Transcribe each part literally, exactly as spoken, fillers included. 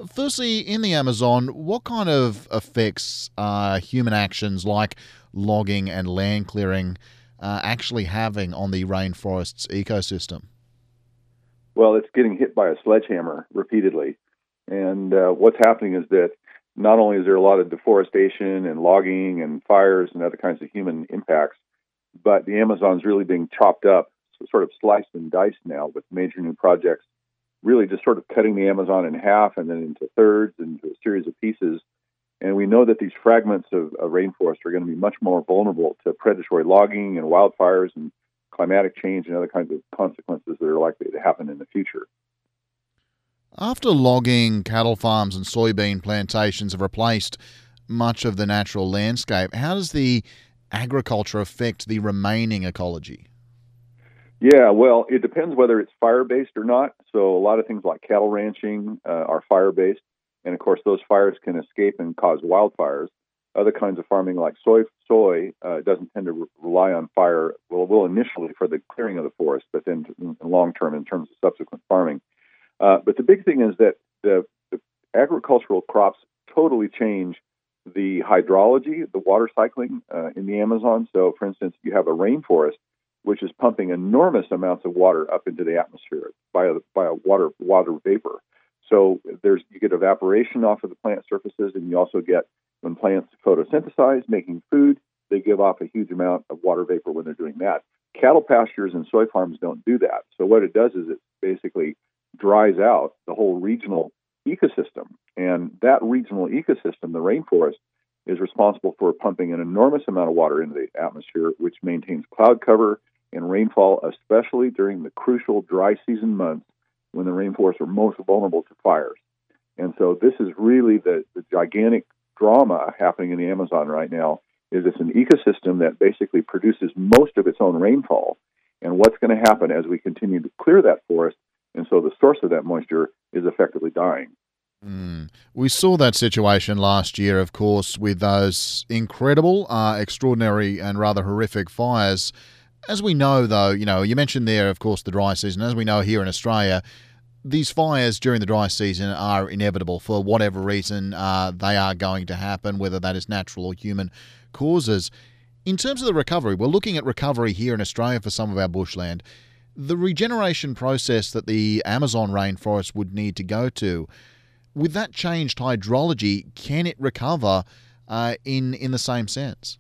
Firstly, in the Amazon, what kind of effects are human actions like logging and land clearing uh, actually having on the rainforest's ecosystem? Well, it's getting hit by a sledgehammer repeatedly. And uh, what's happening is that not only is there a lot of deforestation and logging and fires and other kinds of human impacts, but the Amazon's really being chopped up, so sort of sliced and diced now with major new projects, really just sort of cutting the Amazon in half and then into thirds, into a series of pieces. And we know that these fragments of, of rainforest are going to be much more vulnerable to predatory logging and wildfires and climatic change and other kinds of consequences that are likely to happen in the future. After logging, cattle farms and soybean plantations have replaced much of the natural landscape, how does the agriculture affect the remaining ecology? Yeah, well, it depends whether it's fire-based or not. So a lot of things like cattle ranching uh, are fire-based, and of course those fires can escape and cause wildfires. Other kinds of farming, like soy, soy uh, doesn't tend to re- rely on fire. Well, will initially for the clearing of the forest, but then in long term, in terms of subsequent farming. Uh, but the big thing is that the, the agricultural crops totally change the hydrology, the water cycling uh, in the Amazon. So, for instance, you have a rainforest which is pumping enormous amounts of water up into the atmosphere by a, by a water water vapor. So there's you get evaporation off of the plant surfaces, and you also get when plants photosynthesize, making food, they give off a huge amount of water vapor when they're doing that. Cattle pastures and soy farms don't do that. So what it does is it basically dries out the whole regional ecosystem. And that regional ecosystem, the rainforest, is responsible for pumping an enormous amount of water into the atmosphere, which maintains cloud cover and rainfall, especially during the crucial dry season months when the rainforests are most vulnerable to fires. And so this is really the, the gigantic drama happening in the Amazon right now, is it's an ecosystem that basically produces most of its own rainfall. And what's going to happen as we continue to clear that forest, and so the source of that moisture is effectively dying. Mm. We saw that situation last year, of course, with those incredible, uh, extraordinary and rather horrific fires. As we know, though, you know, you mentioned there, of course, the dry season. As we know here in Australia, these fires during the dry season are inevitable for whatever reason uh, they are going to happen, whether that is natural or human causes. In terms of the recovery, we're looking at recovery here in Australia for some of our bushland. The regeneration process that the Amazon rainforest would need to go to, with that changed hydrology, can it recover uh, in in the same sense?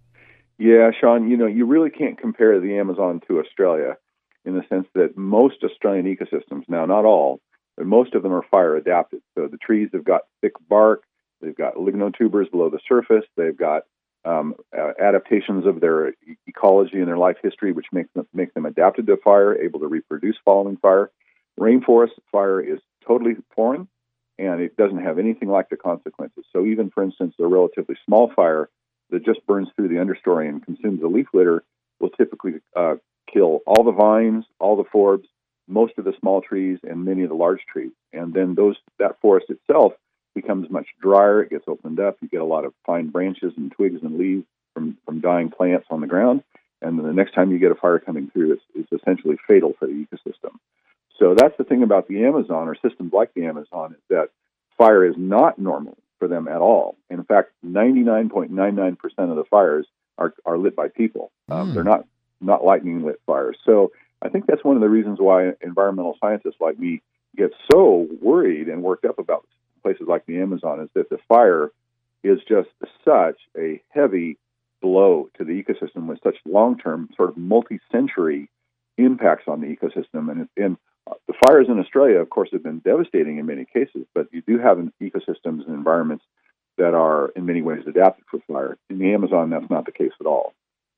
Yeah, Sean, you know, you really can't compare the Amazon to Australia in the sense that most Australian ecosystems, now not all, but most of them are fire adapted. So the trees have got thick bark, they've got lignotubers below the surface, they've got um, uh, adaptations of their e- ecology and their life history, which makes them, make them adapted to fire, able to reproduce following fire. Rainforest fire is totally foreign, and it doesn't have anything like the consequences. So even, for instance, a relatively small fire that just burns through the understory and consumes the leaf litter will typically uh, kill all the vines, all the forbs, most of the small trees, and many of the large trees. And then those that forest itself becomes much drier. It gets opened up. You get a lot of fine branches and twigs and leaves from, from dying plants on the ground. And then the next time you get a fire coming through, it's, it's essentially fatal for the ecosystem. So that's the thing about the Amazon, or systems like the Amazon, is that fire is not normal for them at all. In fact, ninety-nine point nine nine percent of the fires are, are lit by people. Um, they're Mm. not, not lightning lit fires. So I think that's one of the reasons why environmental scientists like me get so worried and worked up about places like the Amazon, is that the fire is just such a heavy blow to the ecosystem with such long-term, sort of multi-century impacts on the ecosystem. And, and uh, the fires in Australia, of course, have been devastating in many cases, but you do have an ecosystems and environments that are in many ways adapted for fire. In the Amazon, that's not the case at all.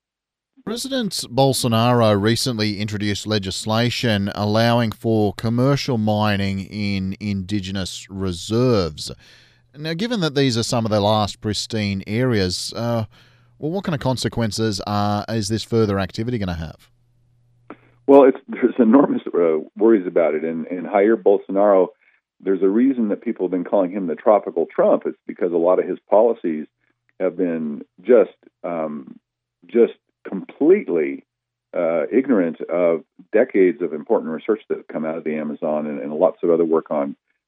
President Bolsonaro recently introduced legislation allowing for commercial mining in indigenous reserves. Now, given that these are some of the last pristine areas, uh, well, what kind of consequences uh, is this further activity going to have? Well, it's, there's enormous uh, worries about it. And, and Jair Bolsonaro, there's a reason that people have been calling him the tropical Trump. It's because a lot of his policies have been just um, just completely uh, ignorant of decades of important research that have come out of the Amazon, and, and lots of other work on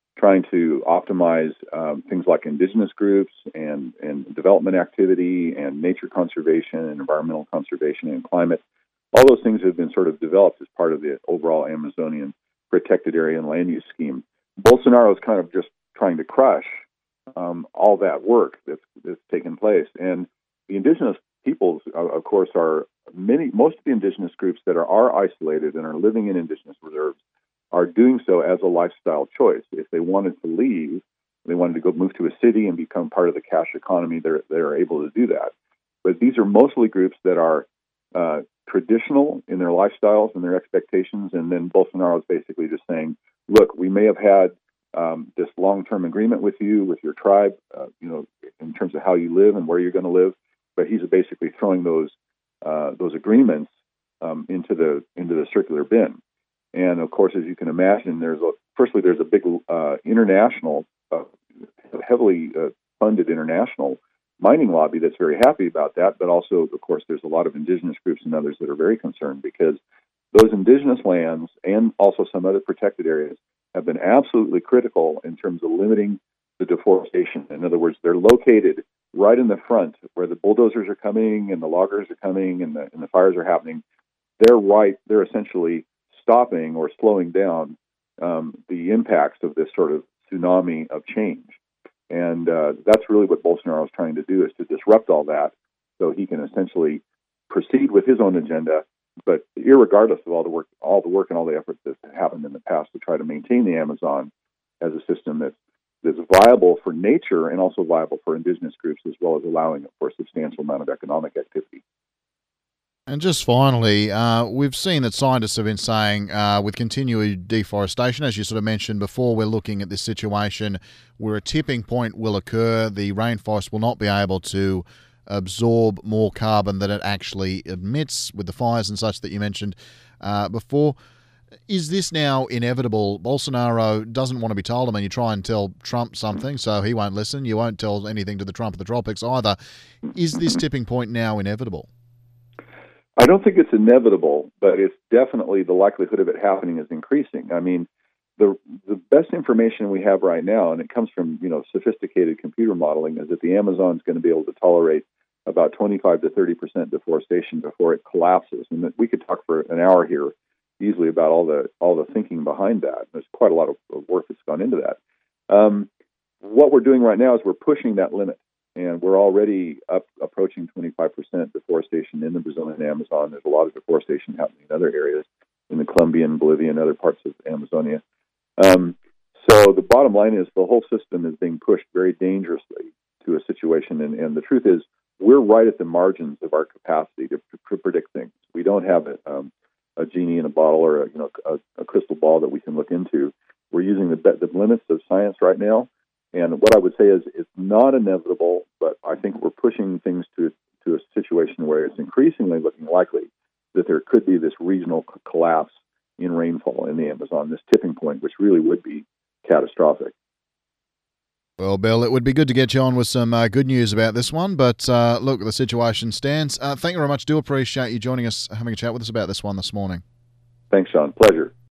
trying to optimize um, things like indigenous groups and, and development activity and nature conservation and environmental conservation and climate. All those things have been sort of developed as part of the overall Amazonian protected area and land use scheme. Bolsonaro is kind of just trying to crush um, all that work that's, that's taken place. And the indigenous peoples, of course, are many, most of the indigenous groups that are, are isolated and are living in indigenous reserves are doing so as a lifestyle choice. If they wanted to leave, they wanted to go move to a city and become part of the cash economy, they're, they're able to do that. But these are mostly groups that are uh, traditional in their lifestyles and their expectations, and then Bolsonaro is basically just saying, look, we may have had um, this long-term agreement with you, with your tribe, uh, you know, in terms of how you live and where you're going to live, but he's basically throwing those uh, those agreements um, into the into the circular bin. And of course, as you can imagine, there's a firstly there's a big uh, international, uh, heavily uh, funded international mining lobby that's very happy about that. But also, of course, there's a lot of indigenous groups and others that are very concerned because those indigenous lands and also some other protected areas have been absolutely critical in terms of limiting the deforestation. In other words, they're located right in the front where the bulldozers are coming and the loggers are coming and the, and the fires are happening. They're right. They're essentially stopping or slowing down um, the impacts of this sort of tsunami of change. And uh, that's really what Bolsonaro is trying to do, is to disrupt all that so he can essentially proceed with his own agenda, but irregardless of all the work, all the work and all the efforts that have happened in the past to try to maintain the Amazon as a system that's, that's viable for nature and also viable for indigenous groups, as well as allowing for a substantial amount of economic activity. And just finally, uh, we've seen that scientists have been saying uh, with continued deforestation, as you sort of mentioned before, we're looking at this situation where a tipping point will occur. The rainforest will not be able to absorb more carbon than it actually emits with the fires and such that you mentioned uh, before. Is this now inevitable? Bolsonaro doesn't want to be told. I mean, you try and tell Trump something, so he won't listen. You won't tell anything to the Trump of the tropics either. Is this tipping point now inevitable? I don't think it's inevitable, but it's definitely the likelihood of it happening is increasing. I mean, the the best information we have right now, and it comes from, you know, sophisticated computer modeling, is that the Amazon is going to be able to tolerate about twenty-five to thirty percent deforestation before it collapses. And we could talk for an hour here easily about all the all the thinking behind that. There's quite a lot of work that's gone into that. Um, what we're doing right now is we're pushing that limit. And we're already up approaching twenty-five percent deforestation in the Brazilian Amazon. There's a lot of deforestation happening in other areas, in the Colombian, Bolivian, other parts of Amazonia. Um, so the bottom line is the whole system is being pushed very dangerously to a situation. And, and the truth is, we're right at the margins of our capacity to, to predict things. We don't have a, um, a genie in a bottle or a, you know, a, a crystal ball that we can look into. We're using the, the limits of science right now. And what I would say is it's not inevitable, but I think we're pushing things to to a situation where it's increasingly looking likely that there could be this regional c- collapse in rainfall in the Amazon, this tipping point, which really would be catastrophic. Well, Bill, it would be good to get you on with some uh, good news about this one, but uh, look, the situation stands. Uh, thank you very much. Do appreciate you joining us, having a chat with us about this one this morning. Thanks, Sean. Pleasure.